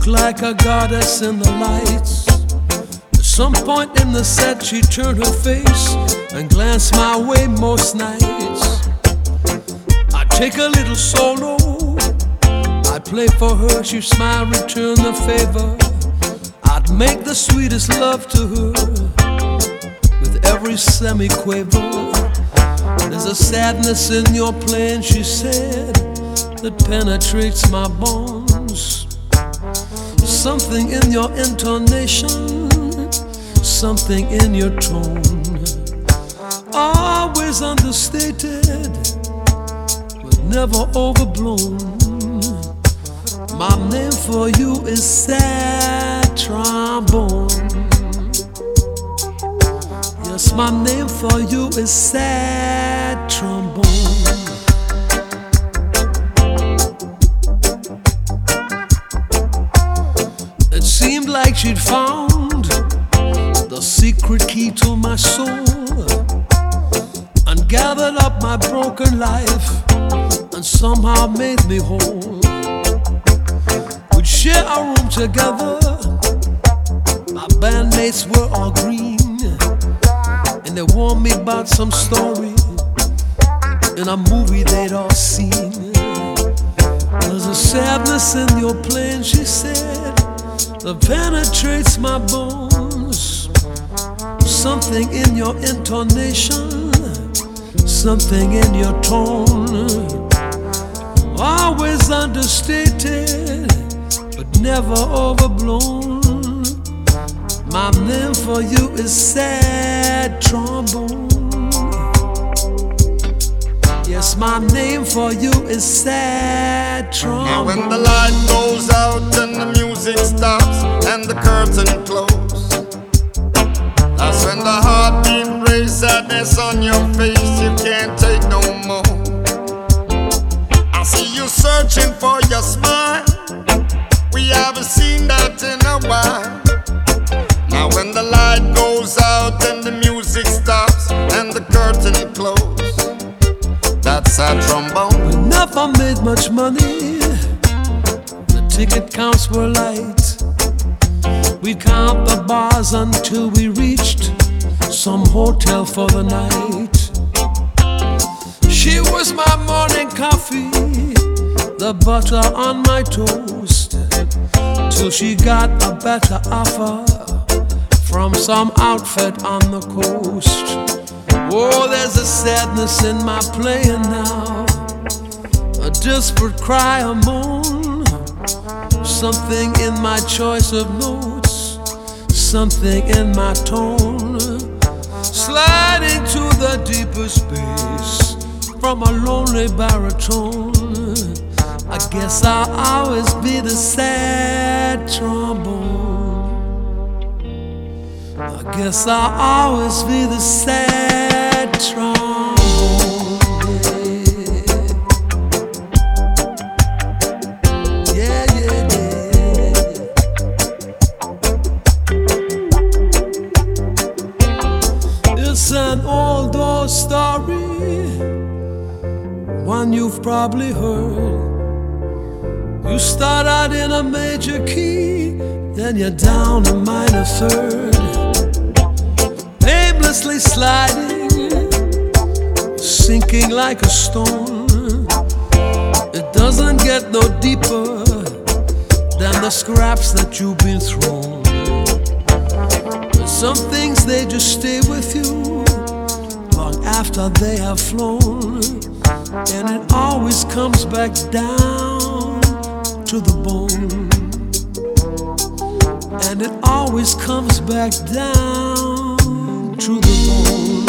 looked like a goddess in the lights. At some point in the set she turned her face and glanced my way most nights. I'd take a little solo, I'd play for her, she'd smile, return the favor. I'd make the sweetest love to her with every semi-quaver. There's a sadness in your playing, she said, that penetrates my bones. Something in your intonation, something in your tone, always understated but never overblown. My name for you is sad trombone. Yes, my name for you is sad trombone. It seemed like she'd found the secret key to my soul and gathered up my broken life and somehow made me whole. We'd share a room together, my bandmates were all green, and they warned me about some story in a movie they'd all seen. There's a sadness in your playing, she said, that penetrates my bones. Something in your intonation, something in your tone, always understated but never overblown. My name for you is sad trombone. Yes, my name for you is sad trombone. Now when the light goes out and the music stops and the curtain closes, that's when the heartbeat raise, sadness on your face, you can't take no more. I see you searching for your smile, we haven't seen that in a while. Now when the light goes out and the music stops and the curtain closes, that's a trombone. We never made much money, the ticket counts were light. We'd count the bars until we reached some hotel for the night. She was my morning coffee, the butter on my toast, till she got a better offer from some outfit on the coast. Oh, there's a sadness in my playing now, a desperate cry, a moan, something in my choice of notes, something in my tone, sliding to the deeper space from a lonely baritone. I guess I'll always be the sad trombone. I guess I'll always be the sad trombone. Yeah, yeah, yeah. It's an old story, one you've probably heard. You start out in a major key, then you're down a minor third, aimlessly sliding, sinking like a stone. It doesn't get no deeper than the scraps that you've been thrown. But some things, they just stay with you long after they have flown, and it always comes back down to the bone, and it always comes back down to the bone.